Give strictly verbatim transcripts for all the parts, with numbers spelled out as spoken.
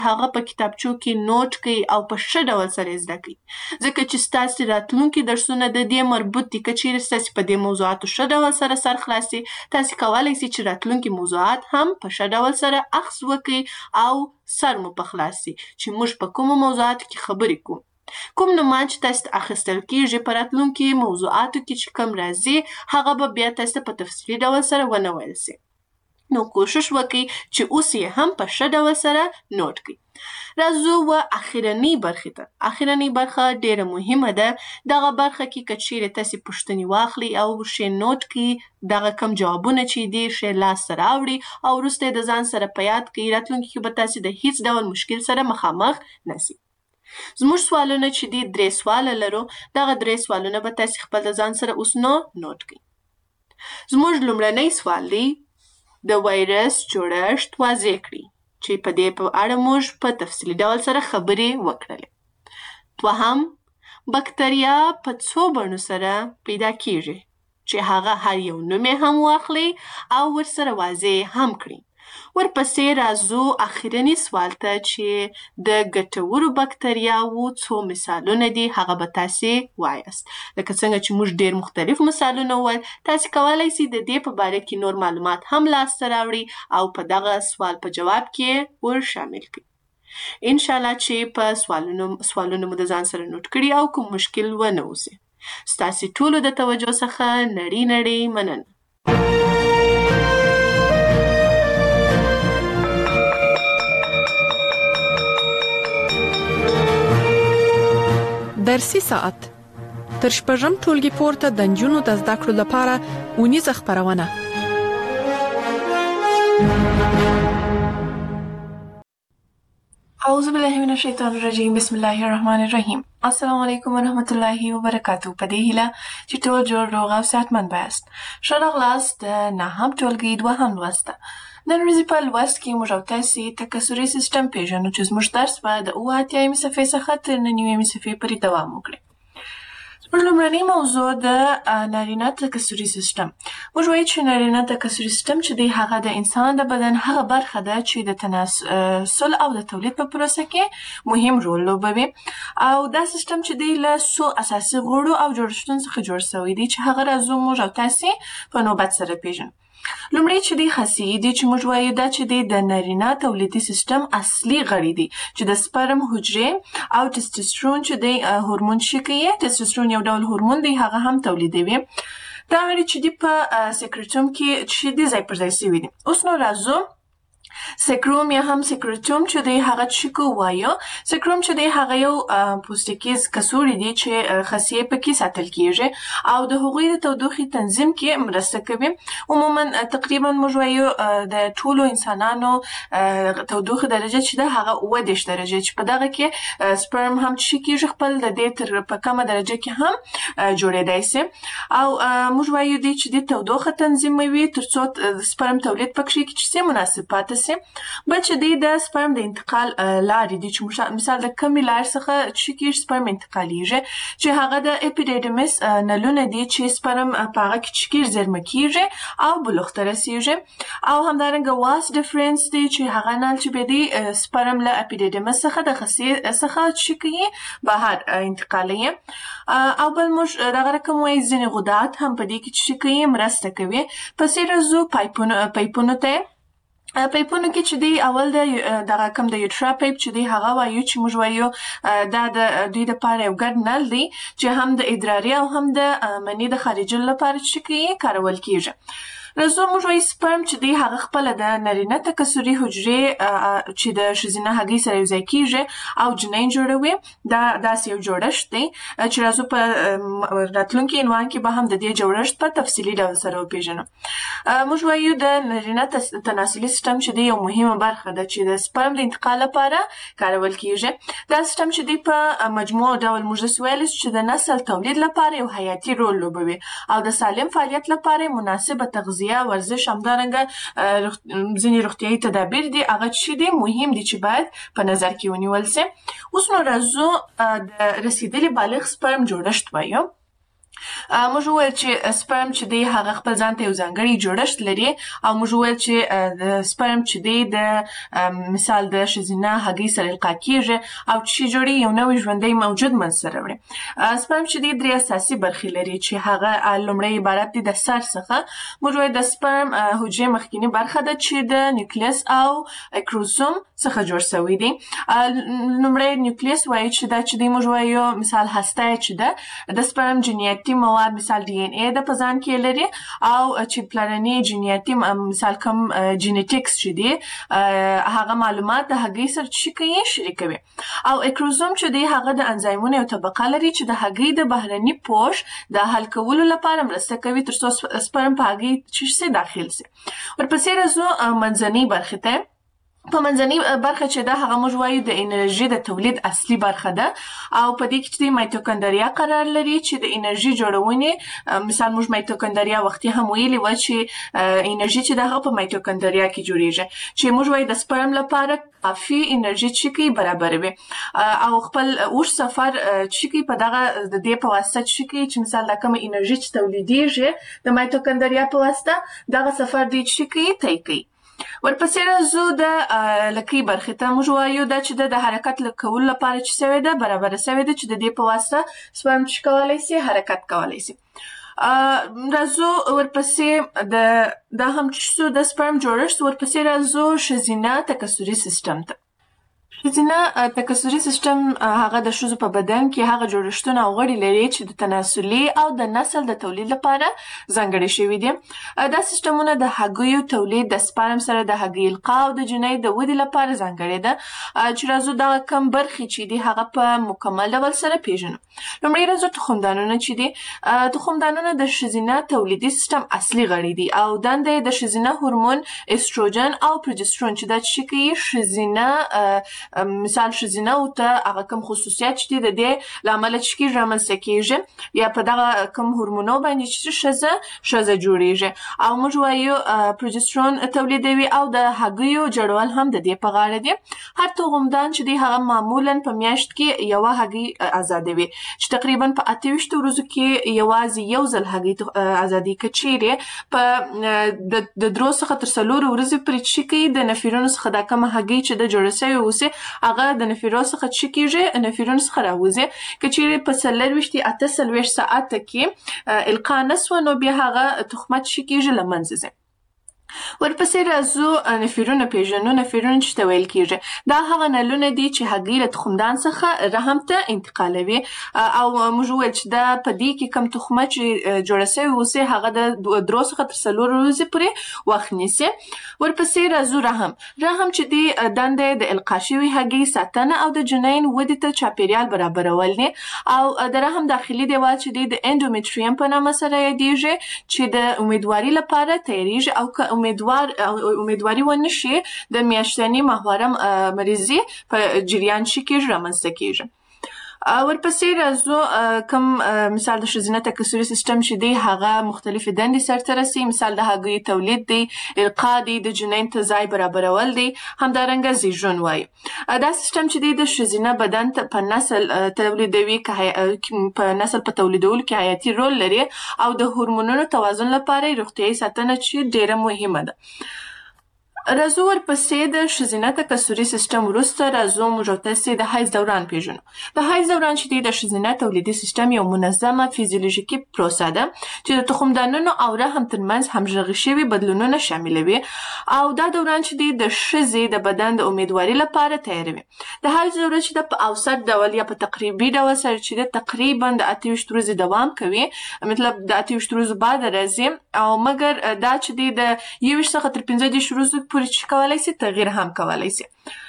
هغه په کتابچو کې نوٹ کوي او په ښه ډول سره زده کوي، ځکه چې ستاسې راتلونکي درسونه د دې مربوط دي. که چیرې ستاسې په دې موضوعاتو ښه ډول سره سر خلاصي، تاسې کولی سئ چې راتلونکي موضوعات هم په ښه ډول سره اخذ وکړئ او سر مو په خلاص سي چې موږ په کومو موضوعاتو کې خبرې کوو. کوم نومان چې تاسې ته اخیستل کېږي په راتلونکي موضوعاتو کې چې کوم راځي، هغه به بیا تاسې ته په تفصیلي ډول سره ونه ویل سي. نو کوشش وکړئ چې اوس یې هم په ښه ډول سره نوٹ کړئ. راځو و اخرنۍ برخې ته. اخرنۍ برخه ډېره مهمه ده. دغه برخه کې که چیرې تاسې پوښتنې واخلئ او ښې نوٹ کړئ، دغه کم جوابونه چې دي ښې لاسته راوړئ او وروسته یې د ځان سره په یاد کړئ، راتلونکي کې به تاسې د هیڅ ډول مشکل سره مخامخ نه سئ. زموږ سوالونه چې دي درې سواله لرو. دغه درې سوالونه به تاسې خپل د ځان سره اوس نو نوٹ کړئ. زموږ لومړنی سوال دی د وایرس جوړښت واضح کړئ، چې په دې په اړه موږ په تفصیلي ډول سره خبرې وکړلې. دوهم، بکتریا په څو بڼو سره پیدا کیږي، چې هغه هر یو نوم یې هم واخلئ او ورسره واضح هم کړئ. ورپسې راځو اخرني سوال ته چې د ګټورو بکتریاوو څو مثالونه دي، هغه به تاسې وایاست. لکه څنګه چې موږ ډېر مختلف مثالونه وویل، تاسې کولی سئ د دې په باره کې نور معلومات هم لاسته راوړئ او په دغه سوال په جواب کې ور شامل کړئ. انشاءالله چې په سوالونو سوالونه مو د ځان سره نوٹ کړي او کوم مشکل ونه اوسي. ستاسې ټولو د توجه څخه نړۍ نړۍ مننه. درسي ساعت تر شپږم ټولګي پورته د نجونو د زده کړو لپاره اونیزه خپرونه. اعوذ بالله من الشیطان الرجیم. بسم الله الرحمن الرحیم. السلام علیکم ورحمت الله وبرکاتو. په دې هیله چې ټول جوړ روغ او صحتمند یاست. ښه راغلاست د نهم ټولګي دوهم لوست ته. نن ورځې په لوست کې موږ او تاسې تکثري سیسټم پېژنو چې زموږ درس به د اووه اتیایمې صفحې څخه تر نهه نیمې صفحې پورې دوام وکړي. زموږ لومړنۍ موضوع د نارینه تکثري سیسټم. موږ وایو چې نارینه تکثري سیسټم چې دی هغه د انسان د بدن هغه برخه ده چې د تناسل او د تولید په پروسه کې مهم رول لوبوي، او دا سیسټم چې دی له څو اساسي غړو او جوړښتونو څخه جوړ شوی دی چې هغه راځو موږ او تاسې په نوبت سره پېژنو. لومړی چې دی خاصیې دي چې موږ وایو دا چې دی د نارینه تولیدي سیسټم اصلي غړي دي چې د سپرم حجرې او ټسټوسټرون چې دی هورمون چې کوي، ټسټوسټرون یو ډول هورمون دی، هغه هم تولیدوي. دا غړي چې دی په سیکریټوم کې چې دی ځای پر ځای شوي دي. اوس نو راځو سیکروم یا هم سیکریټوم چې دی هغه چې کو وایو. سیکروم چې دی هغه یو پوستکیز کڅوړې دي چې خاصیې پکې ساتل کیږي او د هغوی د تودوخې تنظیم کې مرسته کوي. عموما تقریبا موږ وایو د ټولو انسانانو تودوخې درجه چې ده هغه اووه دېرش درجه، چې په دغه کې سپرم هم چې کیږي خپل د دې تر په کمه درجه کې هم جوړېدای سي. او موږ وایو دی چې د تودوخه تنظیموي ترڅو سپرم تولید پکې کې چې مناسب پاتې سي. بل چې دی د سپرم د انتقال لارې دي چې مثال د کمې لارې څخه چې کېږي سپرم انتقالیږي، چې هغه د اپیډیډیمس نلونه دي چې سپرم په هغه کې چې کېږي زېرمه کېږي او بلوغ ته رسېږي. او همدارنګه واس ډفرنس دی چې هغه نل چې به دی سپرم له اپیډیډیمس څخه د خصې څخه چې کوي بهر انتقالوي. او بل موږ دغه رقم وایي ځینې غدات هم په دې کې چې کوي مرسته کوي. پسې راځو پایپونو پایپونو ته. پایپونو کې چې دی اول د دغه کم د یوټرا پایپ چې دی هغه وایو چې موږ وایو دا د دوی دپاره یو ګډ نل دی چې هم د ادراري او هم د مني د خارجولو لپاره چې کوي کارول کېږي. راځو موږ وایو سپرم چې دی هغه خپله د نارینه تکثري حجرې چې د ښځینه هګۍ سره یوځای کېږي او جنین جوړوي. دا داسې یو جوړښت دی چې راځو په راتلونکي عنوان کې به هم د دې جوړښت په تفصیلي ډول سره وپېژنو. موږ وایو د نارینه تناسلي سیسټم چې دی یو مهمه برخه ده چې د سپرم د انتقال لپاره کارول کېږي. دا سیسټم چې دی په مجموع ډول موږ داسې ویلی چې د نسل تولید لپاره یو حیاتي رول لوبوي او د سالم فعالیت لپاره مناسبه تغذیه، ورزش، همدارنګه ځینې روغتیایي تدابیر دي هغه چې دي مهم دي چې باید په نظر کې ونیول سي. اوس نو راځو د رسیدلي بالغ سپرم جوړښت وایو. موږ وویل چې سپرم چې دی هغه خپل ځان ته یو ځانګړی جوړښت لري او موږ وویل چې د سپرم چې دی د مثال د ښځینه هګۍ سره القا کیږي او چې جوړي یو نوی ژوندی موجود منځته راوړي. سپرم چې دی درې اساسي برخې لري چې هغه لومړی عبارت دی د سر څخه. موږ وویل د سپرم حجرې مخکینی برخه ده چې د نیوکلیس او کروموسوم څخه جوړ شوی دی. لومړی نیوکلیس وایي چې دا چې دی موږ وایو مثال هسته چې ده د سپرم جنیاتي مواد مثال ډي ان اي د په ځان کې لري او چې پلرني جنیاتي مثال کوم جینیټکس چې دی هغه معلومات د هګۍ سره چې کوي شریکوي. او کروموسوم چې دی هغه د انزایمونو یو طبقه لري چې د هګۍ د بهرني پوښ د حل کولو لپاره مرسته کوي تر څو سپرم په هګۍ چې داخل سي. ورپسې راځو منځنۍ برخې ته. په منځنۍ برخه چې ده هغه موږ وایو د انرژي د تولید اصلي برخه ده او په دې کې چې مایتوکندریا قرار لري چې د انرژي جوړونې مثال موږ مایتوکندریا وختي هم ویلي و چې انرژي چې ده هغه په مایتوکندریا کې جوړیږي چې موږ وایو د سپرم لپاره کافي انرژي چې کوي برابروي او خپل اوږد سفر چې کوي په دغه د دې په واسطه چې کوي چې مثال دا کومه انرژي چې تولیدیږي د مایتوکندریا په واسطه دغه سفر دی چې کوي طی کوي. ورپسې راځو د لکۍ برخې ته. موږ وایو دا چې د حرکت کولو لپاره چې سوې ده برابره سوې ده چې د دې په واسطه سپرم چې کولی سي حرکت کولی سي. راځو ورپسې د دا هم چې شو د سپرم جوړښت. ورپسې راځو ښځینه تکثري سیستم ته. ښځینه تکثري سیستم هغه د ښځو په بدن کې هغه جوړښتونه او غړي لري چې د تناسلي او د نسل د تولید لپاره ځانګړي شوي دي. دا سیستمونه د هګیو تولید د سپرم سره د هګۍ القا او د جنۍ د ودې لپاره ځانګړي ده. چې راځو دغه کم برخې چې دي هغه په مکمل ډول سره پیژنو. لومړی راځو تخمدانونه چې دي. تخمدانونه د ښځینه تولیدي سیستم اصلي غړي دي او دنده یې د ښځینه هورمون استروجن او پروجسترون چې دا چې کوي ښځینه مثال ښځینه او ته هغه کوم خصوصیات چې دي د دې له امله چې کېږي رامنځته کېږي یا په دغه کوم هورمونو باندې چې ښځه ښځه جوړیږي او موږ وایو پروجسترون تولیدوي او د هګیو جوړول هم د دې په غاړه دي. هر تخمدان چې دی هغه معمولا په میاشت کې یوه هګۍ ازادوي چې تقریبا په اته ویشت ورځو کې یوازې یو ځل هګۍ ازادي که چیرې په د درو څخه تر څلورو ورځې پورې چې کوي د نفرونو څخه دا کومه هګۍ چې د جوړه سوې اوسي هغه د نفرو څخه چې کېږي نفرونو څخه راوځي. که چیرې په څلرویشت اته څلوېښت ساعته کې القا نه سوه نو بیا هغه تخمه چې کېږي له منځه ځي. ورپسې راځو نفرونه پیژنو. نفرونه چې ته ویل کېږي دا هغه نلونه دي چې هګۍ له تخمدان څخه رحم ته انتقالوي او موږ وویل چې دا په دې کې کوم تخمه چې جوړه سوې اوسي هغه د درو څخه تر څلورو ورځې پورې وخت نیسي. ورپسې راځو رحم. رحم چې دی دنده یې د القا شوې هګۍ ساتنه او د جنین ودې ته چاپیریال برابرول دي او د رحم داخلي دیوال چې دی د اندومیټریم په نامه سره یادیږي چې د امیدواري لپاره تیاریږي او که امیدوار امیدواري ونه شي د میاشتني ماهواره مریضي په جریان چې کېږي رامنځته کېږي. ورپسې راځو کوم مثال د ښځینه تکثري سیستم چې دی هغه مختلفې دندې سرته رسوي. مثال د هګیو تولید دی، القا دی، د جنین ته ځای برابرول دی، همدارنګه زیږون وایي. دا سیستم چې دی د ښځینه بدن په نسل تولیدوي په نسل په تولیدولو کې حیاتي رول لري او د هورمونونو توازن لپاره روغتیایي ساتنه چې ډیره مهمه ده. راځو ورپسې د ښځینه تکثري سیستم وروسته راځو موږ او تاسې د حیض دوران پیژنو. د حیض دوران چې دی د ښځینه تولیدي سیستم یو منظمه فیزیولوژیکي پروسه ده چې د تخمدانونو او رحم ترمنځ همغږي شوي بدلونونه شاملوي او دا دوران چې دی د ښځې د بدن د امیدواري لپاره تیاروي. د حیض دوره چې ده په اوسط ډول یا په تقریبي ډول سره چې ده تقریبا د اته ویشت ورځې دوام کوي، مطلب د اته ویشت ورځو بعد راځي او مګر دا چې دی د یو ویشت څخه تر پنځه دېرش ورځو پورې چې کولی سي تغییر هم کولی سي.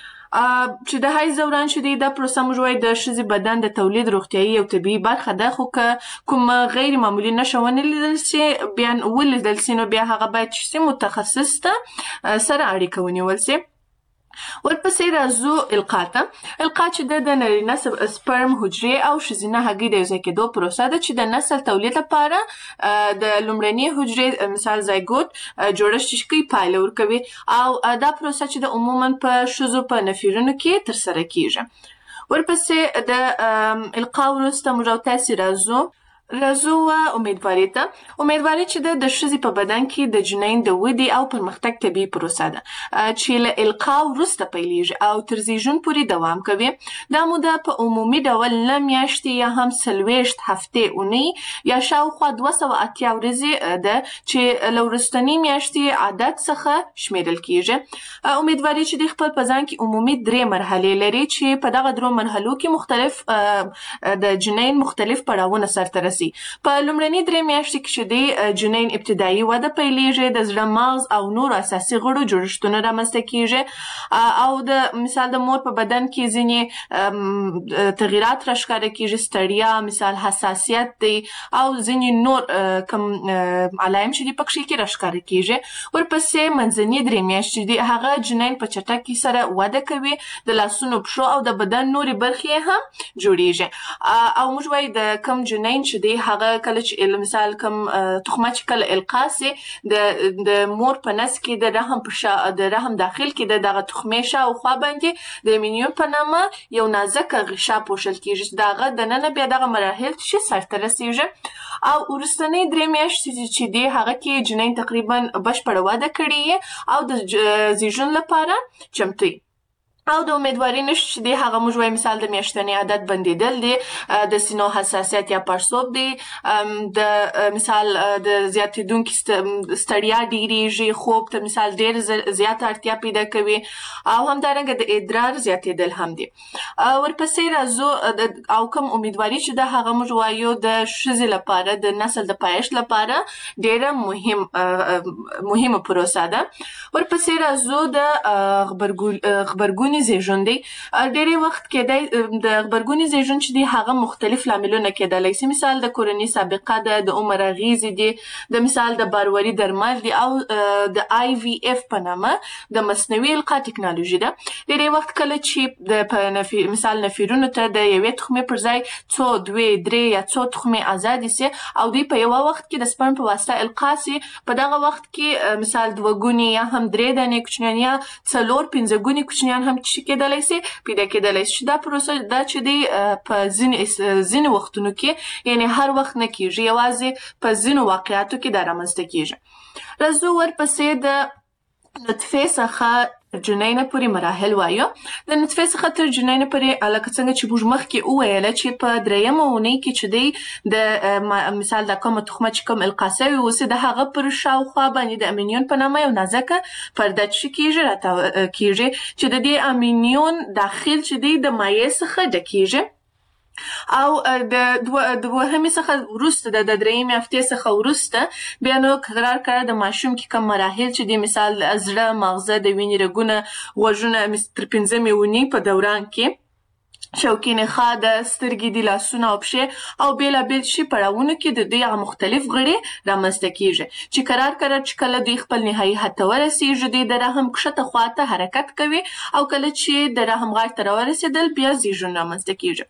چې د حیض دوران چې دی دا پروسه موږ وایو د ښځې بدن د تولید روغتیایي او طبیعي برخه ده، خو که کومه غیر معمولي نښه ونه لیدل سي بیا ولیدل سي نو بیا هغه باید چې سي متخصص ته سره اړیکه ونیول سي. ورپسې راځو القا ته. القا چې ده د نرینه سپرم حجرې او ښځینه هګۍ د یوځای کېدو پروسه ده چې د نسل تولید لپاره د لومړنۍ حجرې مثال زایګوت جوړښت چې کوي پایله ورکوي او دا پروسه چې د عموما په ښځو په نفرونو کې ترسره کېږي. ورپسې د القا وروسته موږ او تاسې راځو راځو امیدواري ته. امیدواري چې ده د ښځې په بدن کې د جنین د ودې او پرمختګ طبیعي پروسه ده چې له القا وروسته پیلېږي او تر زیږون پورې دوام کوي. دا موده په عمومي ډول نه میاشتې یا هم څلوېښت هفتې اونۍ یا شاوخوا دوه سوه اتیا ورځې ده چې له وروستنۍ میاشتې عادت څخه شمیرل کېږي. امیدواري چې د خپل په ځان کې عمومي درې مرحلې لري چې په دغه درو مرحلو کې مختلف د جنین مختلف پړاوونه سرته رسي. په لومړنۍ درې میاشتې کې چې د جنین ابتدایي وده پیلېږي، د زړه، مغز او نورو اساسي غړو جوړښتونه رامنځته کېږي او د مثال د مور په بدن کې ځینې تغییرات راښکاره کېږي، ستړیا، مثال حساسیت دی او ځینې نور کوم علایم چې دي پکښې کې راښکاره کېږي. ورپسې منځنۍ درې میاشتې دي هغه جنین په چټکۍ سره وده کوي، د لاسونو، پښو او د بدن نورې برخې هم جوړېږي او موږ وایو د کوم جنین چې دی هغه کله چې مثال کوم تخمه چې کله القا سي د د مور په نس کې د رحم په شا د رحم داخل کې د دغه تخمې شاوخوا باندې د امینیون په نامه یو نازکه غشا پوښل کېږي. د هغه دننه بیا دغه مراحل چې سرته رسېږي او وروستنۍ درې میاشتې چې دي هغه کې جنین تقریبا بشپړه وده کړې او د زیږون لپاره چمتو وي. او د امیدواري نښې چې دی هغه موږ وایو مثال د میاشتنۍ عادت بندېدل دی، د سینو حساسیت یا پړسوب دی، د مثال د زیاتېدونکي ستړیا ډېرېږي، خوب ته مثال ډېر زیاته اړتیا پیدا کوي او همدارنګه د ادرار زیاتېدل هم دي. ورپسې راځو او کوم امیدواري چې ده هغه موږ وایو د ښځې لپاره د نسل د پایښت لپاره ډېره مهم مهمه پروسه ده. ورپسې راځو د غبرګون زیږون دی. ډېری وخت کېدای د غبرګوني زیږون چې دی هغه مختلف لاملونه کېدلی سي، مثال د کورنۍ سابقه ده، د عمر اغېزې دي، د مثال د بارواري درمل دي او د آی وي اف په نامه د مصنوعي القا ټکنالوژي ده. ډېری وخت کله چې د په نفي مثال نفیرونو ته د یوې تخمې پر ځای څو دوې درې یا څو تخمې ازادې سي او دوی په یوه وخت کې د سپرم په واسطه القا سي، په دغه وخت کې مثال دوه ګونې یا هم درې دانې کوچنیان یا څلور پنځه ګونې کوچنیان هم چې کېدلی سي پیدا کېدلی سي. دا پروسه دا چې دی په ځینې ځینې وختونو کې یعنې هر وخت نه کېږي، یوازې په ځینو واقعاتو کې دا رامنځته کېږي. راځو ورپسې د نطفې څخه جنینه پورې مراحل وایو. د نطفې څخه تر جنینه پورې لکه څنګه چې موږ مخکې وویله چې په درېیمه اونۍ کې چې دی د مثال دا کومه تخمه چې کوم القا سوې اوسي د هغه پر شاوخوا باندې د امینیون په نامه یو نازکه پرده چې کېږي راتاو کېږي چې د دې امینیون داخل چې دی د مایع څخه ډکېږي او د دوهمې څخه وروسته د درېیمې هفتې څخه وروسته بیا نو قرار کړه د ماشوم کې کوم مراحل چې دي مثال زړه، مغزه، د وینې رګونه، غوږونه تر پنځمې اونۍ په دوران کې شوکي نخاع ده، سترګې دي، لاسونه او پښې او بېلابېل شي پړاوونو کې د دوی هغه مختلف غړي رامنځته کېږي چې قرار قرار چې کله دوی خپل نهایي حد ته ورسېږي دوی د رحم کښته خواته حرکت کوي او کله چې د رحم غاړې ته راورسېدل بیا زیږون رامنځته کېږي.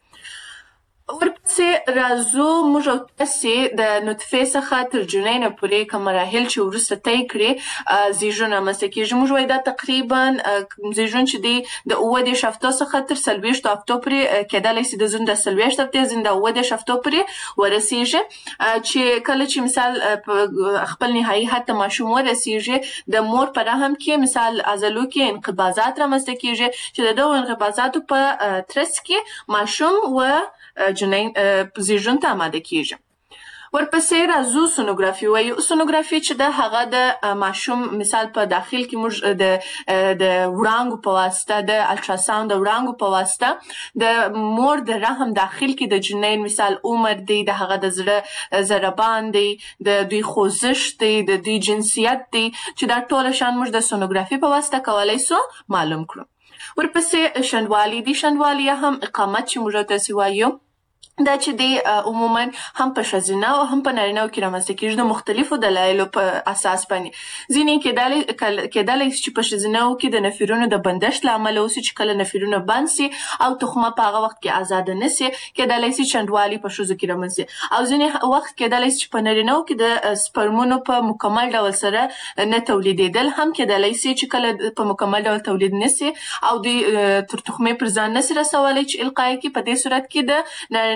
ورپسې راځو موږ او تاسې د نطفې څخه تر جنینه پورې کوم مراحل چې وروسته طی کړي زیږون رامنځته کېږي. موږ وایو دا تقریبا زیږون چې دی د اووه دېرش هفتو څخه تر څلوېښتو هفتو پورې کېدلی سي د ځینو د څلوېښت هفتې ځینو د اووه دېرش هفتو پورې ورسېږي چې کله چې مثال په خپل نهایي حد ته ماشوم ورسېږي د مور په رحم کې مثال عضلو کې انقباضات رامنځته کېږي چې د دغو انقباضاتو په ترڅ کې ماشوم و جنین زیږون ته آماده کېږي. ورپسې راځو سونوګرافي وایو. سونوګرافي چې ده هغه د ماشوم مثال په داخل کې موږ د د وړانګو په واسطه د الټراساوند د وړانګو په واسطه د مور د رحم داخل کې د جنین مثال عمر دی، د هغه د زړه ضربان دی، د دوی خوځښت دی، د دوی جنسیت دی چې دا ټوله شیان موږ د سونوګرافي په واسطه کولی سو معلوم کړو. ورپسې شنډوالي دي. شنډوالي یا هم اقامت چې موږ تاسې وایو دا چې دی عموما هم په ښځینه او هم په نارینه‌و کې رامنځته کېږي د مختلفو دلایلو په اساس باندې. ځینې کېدلی کېدلی شي چې په ښځینه‌و کې د نفرونو د بندښت له امله اوسي چې کله نفرونه بند سي او تخمه په هغه وخت کې ازاده نه سي، کېدلی سي شنډوالي په ښځو کې رامنځته سي. او ځینې وخت کېدلی سي چې په نارینه‌و کې د سپرمونو په مکمل ډول سره نه تولیدېدل هم کېدلی سي چې کله په مکمل ډول تولید نه سي او دوی تر تخمې پر ځان نه سي رسولی چې القا یې کړي. په دې صورت کې د نارینه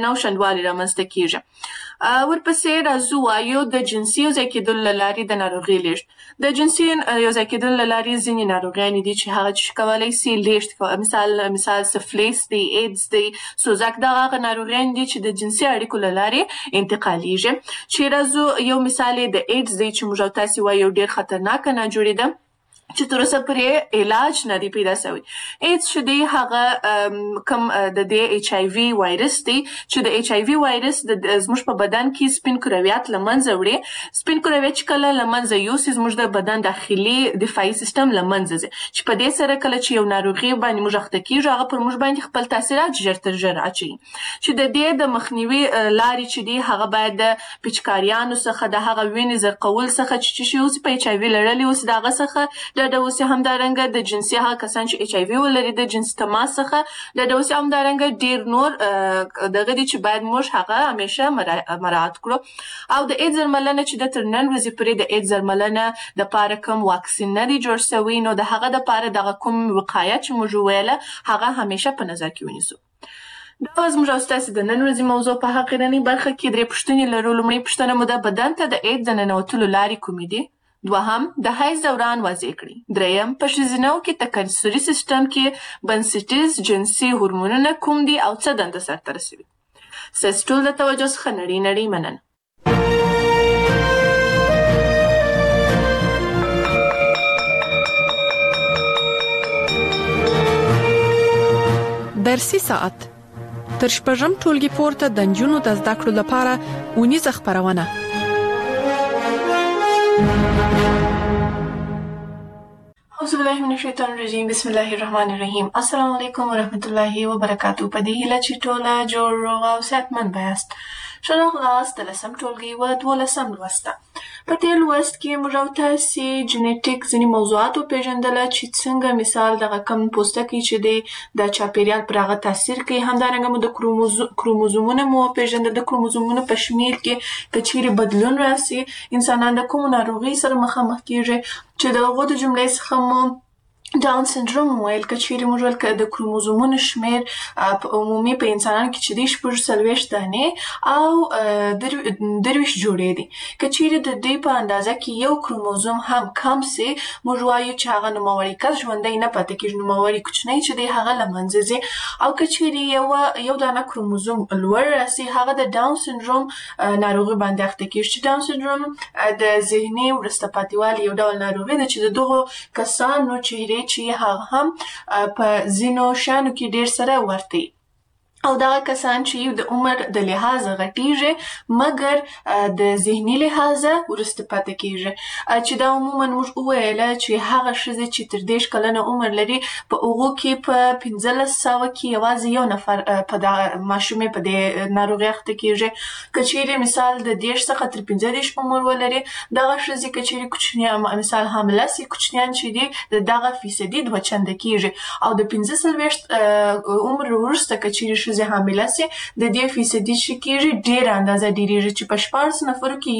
او شنډوالي رامنځته کیږي. ورپسې راځو وایو د جنسي یو ځای کېدلو له لارې د ناروغۍ لیږد. د جنسي یو ځای کېدلو له لارې ځینې ناروغیانې دي چې هغه چې کولی سي لیږد، مثال مثال سفلیس دی، ایډز دی، سوزک، دغه هغه ناروغیانې دي چې د جنسي اړیکو له لارې انتقالیږي. چې راځو یو مثال یې د ایډز دی چې موږ او تاسې وایو ډېر خطرناکه ناجوړې ده چې تر اوسه پرې علاج نه دی پیدا شوی. ایډز چې دی هغه کوم د دې ایچ آی وي وایرس دی چې د ایچ آی وي وایرس د زموږ په بدن کې سپین کرویات له منځه وړي. سپین کرویات چې کله له منځه یوسي زموږ د بدن داخلي دفاعي سیستم له منځه ځي، چې په دې سره کله چې یو ناروغي باندې موږ اخته کیږو هغه پر موږ باندې خپل تاثیرات ژر تر ژره اچوي. چې د دې د مخنیوي لارې چې دی هغه باید د پیچکاریانو څخه د هغه وینې زرقول څخه چې چې اوس په ایچ آی وي لرلي اوس د هغه څخه ډډه وسي. همدارنګه د جنسي هغه کسان چې ایچ آی وي ولري د جنسي تماس څخه ډډه وسي. همدارنګه ډېر نور دغه دي چې باید موږ هغه همیشه مراعات کړو. او د ایډز درملنه چې د تر نن ورځې پورې د ایډز درملنه دپاره کوم واکسین نه دی جوړ شوی، نو د هغه دپاره دغه کوم وقایه چې موږ ویله هغه همیشه په نظر کې ونیسو. دا زموږ او ستاسې د نن ورځې موضوع په حقیقي برخه کې درې پوښتنې لرو. لومړۍ پوښتنه مو ده بدن ته د ایډز د ننوتلو لارې کومې دي؟ دوهم د حیض دوران واضح کړي. دریم په ښځینه‌و کې تکثري سیستم کې بنسټیز جنسي هورمونونه کوم دي او څه دنده سرته رسوي؟ ستاسو ټول د توجه څخه نړۍ نړۍ مننه. درسي ساعت تر شپږم ټولګي پورته د نجونو د زده کړو لپاره اونیزه خپرونه. اعوذ بالله من الشیطان الرجیم، بسم الله الرحمن الرحیم. السلام علیکم ورحمت الله وبرکاتو. په دې هیله چې ټوله جوړ روغ او صحتمند بایاست. ښه راغلاست د لسم ټولګي و دولسم لوست ته. په دې لوست کې موږ او تاسې جنیټیک ځینې موضوعات وپېژندله چې څنګه مثال دغه کم پوستکی چې دی د چاپېریال پر هغه تاثیر کوي. همدارنګه مو د کروموزومونه مو وپېژندل. د کروموزومونو په شمېر کې که چیرې بدلون راسي انسانان د کومو ناروغۍ سره مخامخ کېږي، چې د هغو د جملې څخه مو ډاون سنډروم ویل. که چیرې موږ ویل که د کروموزومونو شمېر په عمومي په انسانانو کې چې دی شپږ څلوېښت دانې او درویشت جوړې دي. که چیرې د دوی په اندازه کې یو کروموزوم هم کم سي موږ وایو چې هغه نوموړی کس ژوندی نه پاتې کېږي، نوموړی کوچنی چې دی هغه له منځه ځي. او که چیرې یو یو دانه کروموزوم لوړ راسي هغه د ډاون سنډروم ناروغي باندې اخته کېږي. چې ډاون سنډروم د ذهني وروسته پاتې والي یو ډول ناروغي ده چې د دغو کسانو چهرې چې هغه هم په ځینو شیانو کې ډېر سره ورته وي. او دغه کسان چې د عمر د لحاظه غټیږي مګر د ذهني لحاظه وروسته پاتې کېږي. چې دا عموما موږ وویله چې هغه ښځې چې تر دېرش کلنه عمر لري په هغو کې په پنځلس سوه کې یوازې یو نفر په دغه ماشومې په دې ناروغۍ اخته کېږي. که چیرې مثال د دېرش څخه تر پنځه دېرش عمر ولري دغه ښځې که چیرې کوچنیان مثال حامله سي کوچنیان چې دي د دغه فیصدي دوه چنده کېږي. او د پنځه څلوېښت عمر وروسته که چیرې ښځې حامله سي د دې فیصدي چې کېږي ډېره اندازه ډېرېږي، چې په شپاړس نفرو کې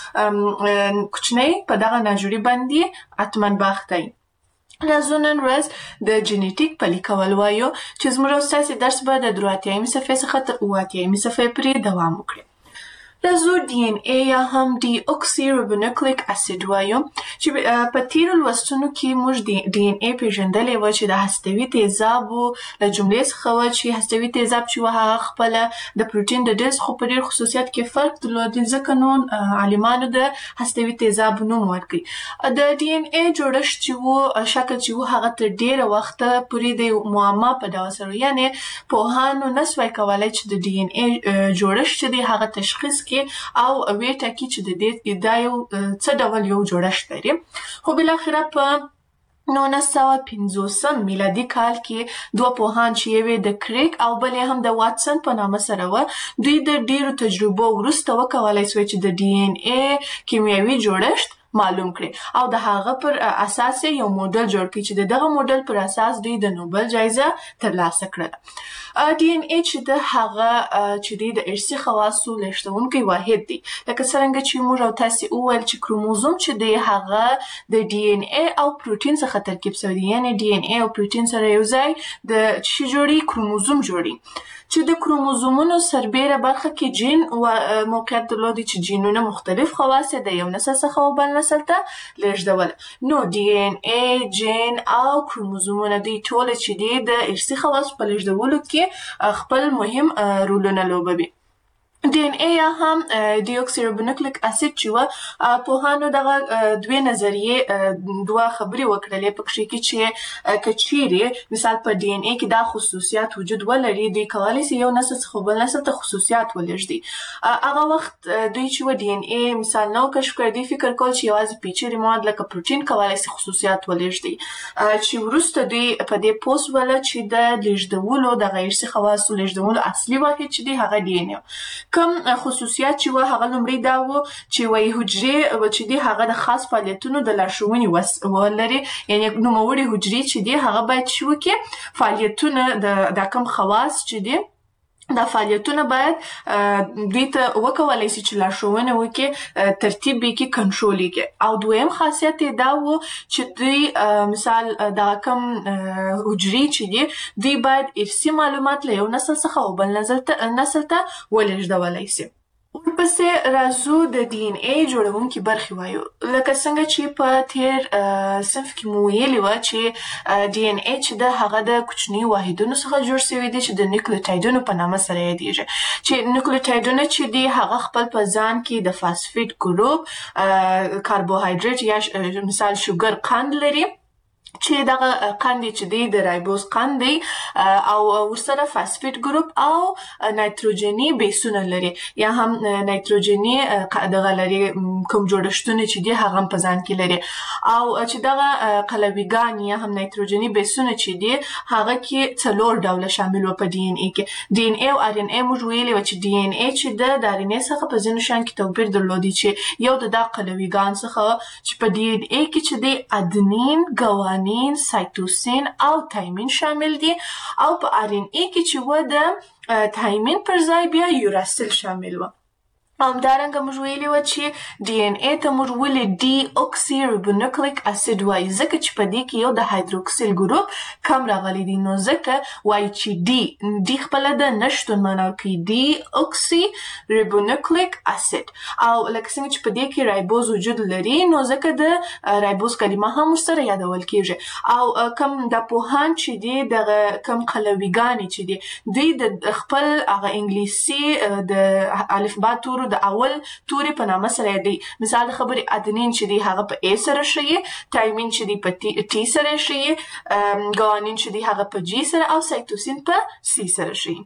یو کوچنی په دغه ناجوړي باندې حتما باخته وي. راځو نن ورځ د جنیټیک پلي کول وایو چې زموږ او ستاسې درس به د درې اتیایمې صفحې څخه تر اووه اتیایمې صفحې پورې دوام وکړي. راځو ډي ان اے یا هم ډي اوکسي ربونوکلیک اسید وایو چې په تیرو لوستونو کې موږ ډي ان اے پېژندلی وه چې د هستوي تیزابو له جملې څخه وه چې هستوي تیزاب چې وه هغه خپله د پروټین د ډېر خو په ډېر خصوصیات کې فرق درلود، ځکه نو عالمانو د هستوي تیزابو نوم ورکړی. د ډي ان اے جوړښت چې و شکل چې و هغه تر ډېره وخته پورې د معما په ډول سره یعنې پوهانو نسوای کولی چې د ډي ان اے جوړښت چې دی هغه تشخیص کړي او ویې ټاکي چې د دې دا یو څه ډول یو جوړښت لري. خو بالاخره په نولس سوه پنځوسم میلادي کال کې دوه پوهان چې یو یې د کریک او بل یې هم د واټسن په نامه سره وه، دوی د ډېرو تجربو وروسته وکولی سوی چې د ډي ان اے کیمیاوي جوړښت معلوم کړي او د هغه پر اساس یو موډل جوړ کړي چې د دغه موډل پر اساس دوی د نوبل جایزه ترلاسه کړله. ډي ان اے چې د هغه چې دی د ارثي خواصو لېږدونکی واحد دی. لکه څرنګه چې موږ او تاسې وویل چې کروموزوم چې دی هغه د ډي ان اے او پروټین څخه ترکیب شوی دی، یعنې ډي ان اے او پروټین سره یو ځای د څه جوړي کروموزوم جوړي چې د کروموزومونو سربیره برخه کې جین و موقعیت درلودي چې جینونه مختلف خواص د یو نسل څخه و بل نسل ته لېږدول. نو ډي ان اے، جین او کروموزومونه دوی ټول چې دي د ارثي خواصو په لېږدولو کې خپل مهم رولونه لوبوي. ډي ان اے یا هم ډي اوکسي رایبونوکلیک اسید چې وه، پوهانو دغه دوې نظریې دوه خبرې وکړلې په کښې کې چې که چیرې مثال په ډي ان اے کې دا خصوصیات وجود ولري، دوی کولی سي یو نسل څخه بل نسل ته خصوصیات ولېږدي. هغه وخت دوی چې وه ډي ان اے مثال نه و کشف کړی، دوی فکر کول چې یوازې پیچلي مواد لکه پروټین کولی سي خصوصیات ولېږدي، چې وروسته دوی په دې پوه سوله چې د لېږدولو دغه ارثي خواصو لېږدولو اصلي واحد چې دی هغه ډي ان اے و. کوم خصوصیات چې وه هغه لومړی دا و چې وایي حجرې چې دي هغه د خاص فعالیتونو د لارښوونې ولري، یعنې نوموړي حجرې چې دي هغه باید څه وکړي، فعالیتونه د دا کوم خواص چې دي دا فعالیتونه باید دوی ته وکولی سي چې لارښوونه وکړي، ترتیب یې کړي، کنټرول یې کړي. او دویم خاصیت یې دا و چې دوی مثال دغه کوم حجرې چې دي دوی باید ارثي معلومات له یو نسل څخه و بل نسل ته ولېږدولی سي. ورپسې راځو د ډي ان اے جوړونکي برخې وایو. لکه څنګه چې په تېر صنف کې مو ویلي وه چې ډي ان اے چې ده هغه د کوچنیو واحدونو څخه جوړ سوی دی چې د نیوکلیوټایډونو په نامه سره یادېږي، چې نیوکلیوټایډونه چې دي هغه خپل په ځان کې د فاسفیټ ګروپ، کاربوهایډریټ یا مثال شوګر قند لري، چې دغه قند چې دی د رایبوز قند دی او ورسره فاسفیټ ګروپ او نایتروجني بیسونه لري، یا هم نایتروجني دغه لري کوم جوړښتونه چې دي هغه هم په ځان کې لري. او چې دغه قلویګان یا هم نایتروجني بیسونه چې دي هغه کې څلور ډوله شامل وه په ډي ان اے کې. ډي ان اے او ار ان اے موږ ویلي وه چې ډي ان اے چې ده د ار ان اے څخه په ځینو شیانو کې توپیر درلودي، چې یو د دا قلویګان څخه چې په ډي ان اے کې چې دی ادنین، ګوانین، سایتوسین او تایمین شامل دي، او په ار ان اے کې چې و د تایمین پر ځای بیا یوراسیل شامل و. همدارنګه موږ ویلي وه چې ډي ان اے ته موږ ولې ډي اوکسي رایبونوکلیک اسید وایي، ځکه چې په دې کې یو د هایدروکسیل ګروپ کم راغلی دی، نو ځکه وایي چې ډي ډي خپله د نشتون معنا ورکوي، ډي اوکسي رایبونوکلیک اسید. او لکه څنګه چې په دې کې رایبوز وجود لري، نو ځکه د رایبوز کلمه هم ورسره یادول کېږي. او کم د پوهان چې دي دغه کم قلویګانې چې دي دوی د خپل هغه انګلیسي د الفبا تورو د اول توري په نامه سره یادوي. مثال د خبرې ادنین چې دی هغه په ای سره ښیي، تایمین چې دی په ټي سره ښیي، ګوانین چې دی هغه په جي سره، او سایتوسین په سی سره ښیي.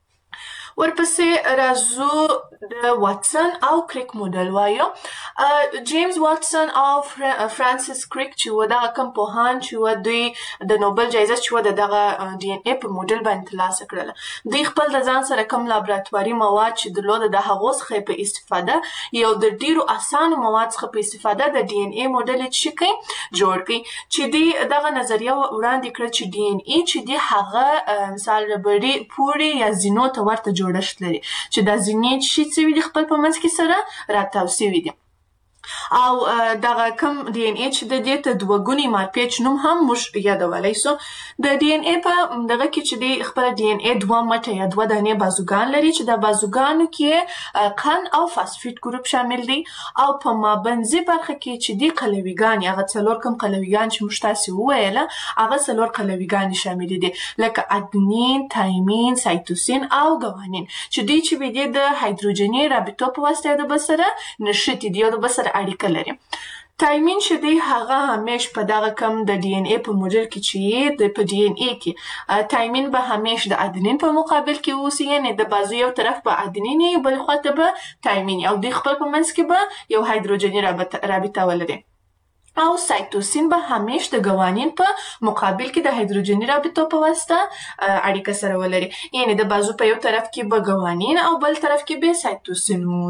ورپسې راځو د واټسن او کریک موډل وایو. جیمز واټسن او فرانسیس کریک چې و دغه کوم پوهان چې و دوی د نوبل جایزه چې و د دغه ډي ان اے په موډل باندې ترلاسه کړله. دوی خپل د ځان سره کوم لابراتواري مواد چې درلوده د هغو څخه په استفاده یو د ډیرو اسانو مواد څخه په استفاده د ډي ان اے موډل یې څه کوي جوړ کړي، چې دوی دغه نظریه وړاندې کړه چې ډي ان اے چې دی هغه مثال ربړي پورې یا زینو ته ورته جوړ جوړښت لري، چې دا ځینې چې څه دي خپل په منځ کې سره راتاو سوي دي. او دغه کوم ډي ان اے چې د دې ته دوه ګونی مارپیچ نوم هم موږ یادولی سو. د ډي ان اے په دغه کې چې دی خپله ډي ان اے دوه مټه یا دوه دانې بازوګان لري، چې د بازوګانو کې قند او فاسفیټ ګروپ شامل دی، او په مابنځي برخه کې چې دی قلویګان، هغه څلور کوم قلویګان چې موږ تاسې وویله هغه څلور قلویګانې شاملې دي، لکه ادنین، تایمین، سایتوسین او ګوانین، چې دوی چې دی د هایدروجني رابطو په واسطه یو د بل سره نښتي دي، یو د بل سره اړیکه لري. تایمین چې دی هغه همیش په دغه کم د ډي ان اے په موډل کې چې د په ډي ان اے کې تایمین به همیش د ادنین په مقابل کې اوسي، یعنې د بازو یو طرف به ادنین وي بل خواته به تایمین، او دوی خپل په منځ کې به یو هایدروجني رابطه ولري. او سایتوسین به همیش د ګوانین په مقابل کې د هایدروجني رابطو په واسطه اړیکه سره ولري، یعنې د بازو په یو طرف کې به ګوانین او بل طرف کې به سایتوسین اوسي.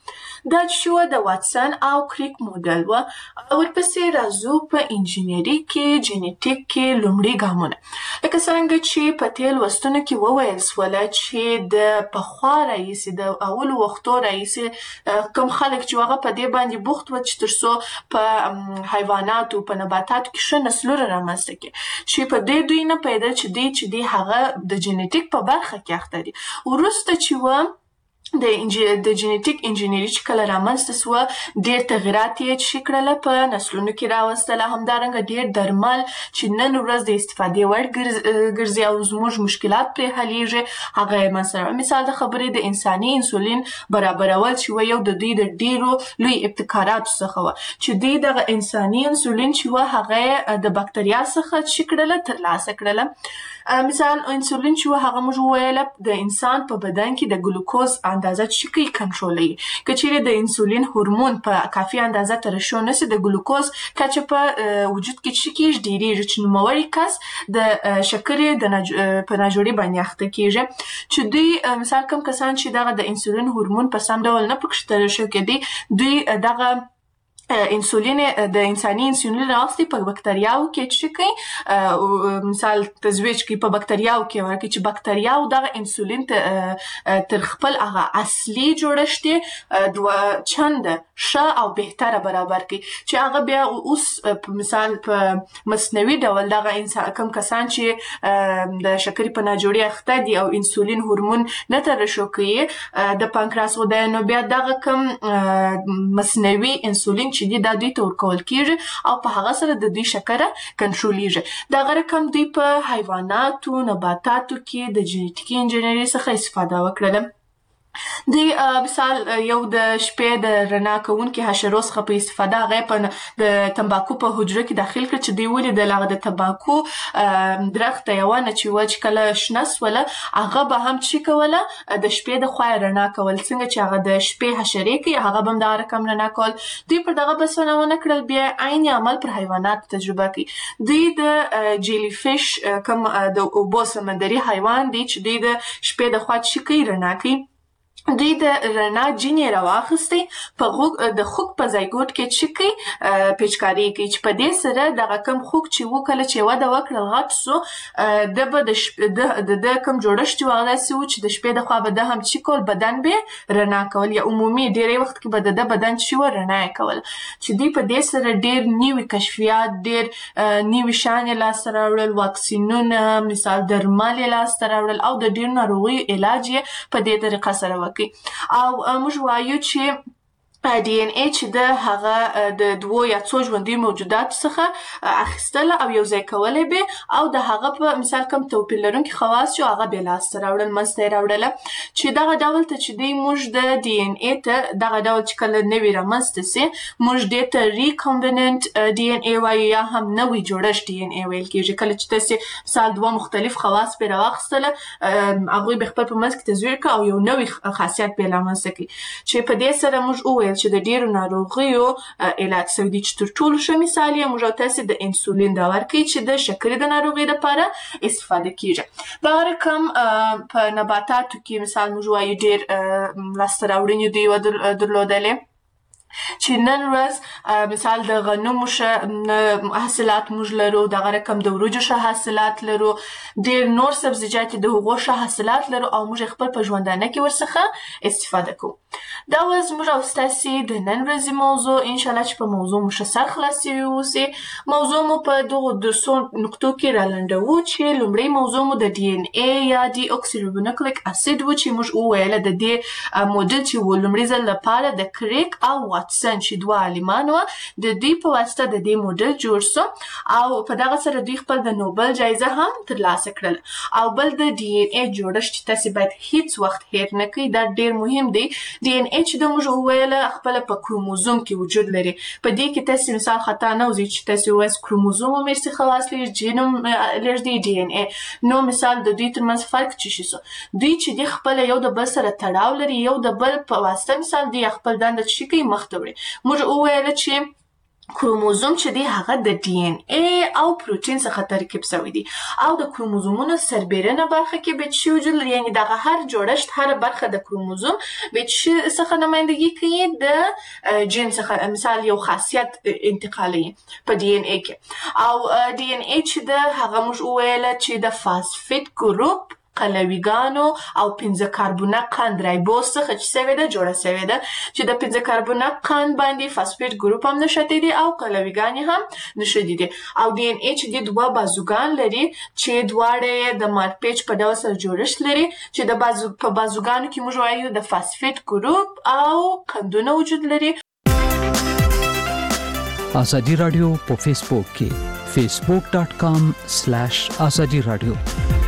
دا چې وه د واټسن او کریک موډل وه. ورپسې راځو په انجینري کې جینیټیک کې لومړي ګامونه. لکه څرنګه چې په تېر لوستونو کې وویل سوله چې د پخوا راهیسې د اولو وختو راهیسې کوم خلک چې هغه په دې باندې بوخت وو چې تر څو په حیواناتو په نباتاتو کې ښه نسلونه رامنځته کړي، چې په دې دوی نه پیدا چې دی چې دی هغه د جینیټیک په برخه کې اخته دي. وروسته چې وه د د جینیټیک انجینري چې کله رامنځته سوه، ډېر تغیرات یې چې کړله په نسلونو کې راوستله. همدارنګه ډېر درمل چې نن ورځ د استفادې وړ ګرځي او زموږ مشکلات پرې حلیږي هغه یې منځته راوړل. مثال د خبرې د انساني انسولین برابرول چې وه یو د دوی د ډېرو لوی ابتکاراتو څخه وه، چې دوی دغه انساني انسولین چې وه هغه یې د بکتریا څخه چې کړله ترلاسه کړله. مثال انسولین چې وه هغه موږ وویله د انسان په بدن کې د ګلوکوز اندازه چې کوي کنټرولوي. که چیرې د انسولین هورمون په کافي اندازه ترشح نشي، د ګلوکوز کچه په وجود کې چې کېږي ډېرېږي، چې نوموړی کس د شکرې د نج... په ناجوړي باندې اخته کېږي. چې دوی مثال کوم کسان چې دغه د انسولین هورمون په سم ډول نه پکې ترشح کېدی، دوی دغه انسولین د انساني انسولین راوستي په بکتریاو کې چې کوي مثال تزویج کوي په بکتریاو کې ورکړي، چې بکتریاو دغه انسولین تر خپل هغه اصلي جوړښت دوه چنده ښه او بهتره برابر کړي، چې هغه بیا اوس په مثال په مصنوعي ډول دغه انسان کوم کسان چې د شکرې په ناجوړي اخته دي او انسولین هورمون نه ترشح کوي د پانکراس غده، نو بیا دغه کوم مصنوعي انسولین چې دی دا دوی ته ورکول کېږي او په هغه سره د دوی شکره کنټرولېږي. دغه رقم دوی په حیواناتو نباتاتو کې د جینیټیکي انجینري څخه استفاده وکړله. دوی مثال یو د شپې د رڼا کوونکي حشرو څخه په استفاده هغه په د تنباکو په حجره کې داخل کړ، چې دوی ولیدل هغه د تنباکو درخت یوه نه چې وه چې کله شنه سوله هغه به هم چې کوله د شپې د خوا رڼا کول، څنګه چې هغه د شپې حشرې کوي هغه به هم دغه رقم رڼا کول. دوی پر دغه بس ونه کړل، بیا عین عمل پر حیواناتو تجربه کوي. دوی د جیلی فیش کوم د اوبو سمندري حیوان دی چې دوی د شپې د خوا چې کوي رڼا کوي، دوی د رڼا جینۍ راواخیستې په غوږ د خوږ په زایګوټ کې چې کوي پیچکاري کوي، چې په دې سره دغه کوم خوږ چې و کله چې وده وکړل غټ سو، د به د د کوم جوړښت چې هغه داسې و چې د شپې د خوا به ده هم چې کول بدن به رڼا کول، یا عمومي ډېری وخت کې به د ده بدن چې و رڼا یې کول. چې دوی په دې سره ډېر نوي کشفیات، ډېر نوي شیان یې لاسته راوړل، واکسینونه مثال درمل یې لاسته راوړل او د ډېرو ناروغیو علاج یې په دې طریقه سره وکړي. او موږ وایو چې ډي ان اې چې د هغه د دوو یا څو ژوندیو موجوداتو څخه اخیستله او یو ځای کولی به او د هغه په مثال کوم توپیر لرونکي خواص چې هغه بیا لاسته راوړل منځته یې راوړله، چې دغه ډول ته چې دی موږ د ډي ان اې ته دغه ډول چې کله نوي رامنځته سي موږ دې ته ریکامبیننټ ډي ان اې وایو، یا هم نوي جوړښت ډي ان اې ویل کېږي. کله چې تاسې مثال دوه مختلف خواص پرې راواخیستله، هغوی به خپل په منځ کې تزویر کړه او یو نوی خاصیت بیا رامنځته کړي، چې په دې سره موږ وویل چې د ډېرو ناروغیو علاج شوی دی. چې تر ټولو ښه مثال یې موږ او تاسې د انسولین دا ورکوي چې د شکرې د ناروغۍ لپاره استفاده کېږي. دغه رقم په نباتاتو کې مثال موږ وایو ډېر لاسته راوړنې دوی درلودلې، چې نن ورځ مثال د غنمو ښه حاصلات موږ لرو، دغه رقم د وریجو ښه حاصلات لرو، ډېر نور سبزیجات د هغو ښه حاصلات لرو او موږ خپل په ژوندانه کې ورڅخه استفاده کوو. دا وه زموږ او ستاسې د نن ورځې موضوع. انشاءالله چې په موضوع مو ښه سر خلاص شوي اوسې. موضوع مو په دغو درسو نقطو کې رالنډوو، چې لومړی موضوع مو د ډي ان اې یا ډي اوکسیریبونوکلیک اسید و، چې موږ وویله د دې موډل چې و لومړي ځل لپاره د کریک او واټسن چې دوه عالمان وه د دوی په واسطه د دې موډل جوړ سو او په دغه سره دوی خپل د نوبل جایزه هم ترلاسه کړله. او بل د ډي ان اې جوړښت چې تاسې باید هیڅ وخت هیر نه کړئ، دا ډېر مهم دی. ډي ان اې چې د موږ وویله خپله په کروموزوم کې وجود لري، په دې کې تاسې مثال خطا نه وځي چې تاسې ووایاست کروموزوم هم ارثي خواص لري، جین هم لري، ډي ان اې نو مثال د دوی ترمنځ فرق څه شي سو، دوی چې دی خپله یو د بل سره تړاو لري، یو د بل په واسطه مثال دوی خپل دنده چې کوي مخ ته وړي. موږ وویله چې کروموزوم چې دی هغه د ډي ان ای او پروتین څخه ترکیب شوی دی او د کروموزومونو سربیرنه برخه کې به څه وجود لري، یعنی دغه هر جوړښت هر برخه د کروموزوم به څه څخه نمایندګي کوي د جین څخه، مثال یو خاصیت انتقالي په ډي ان ای کې. او ډي ان ای چې د هغه موږ وویل چې د فاسفیت ګروپ قلویګانو او پنځه کاربونه قند رایبوز څخه چې سوی ده جوړه سوی ده، چې د پنځه کاربونه قند باندې فاسفیت ګروپ هم نښتي دي او قلویګانې هم نښتي دي. او ډي ان ای چې د دوه بازوګان لري چې دواړه یې د مارپیچ په ډول سره جوړښت لري، چې د بازو په بازوګانو کې موږ وایو د فاسفیت ګروپ او قندونه وجود لري. ازادي رادیو په فیسبوک کې facebook.com/azadi radio